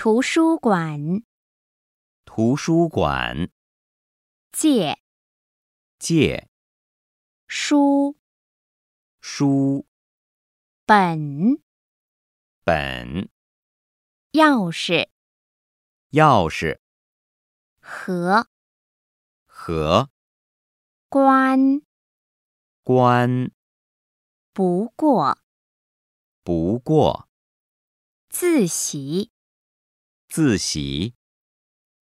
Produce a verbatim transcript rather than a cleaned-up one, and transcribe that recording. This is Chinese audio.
图书馆。 图书馆。 借。 借。 书。 书。 本。 本。 钥匙。 钥匙。 和。 和。 关。 关。 不过。 不过。 自习。 自习。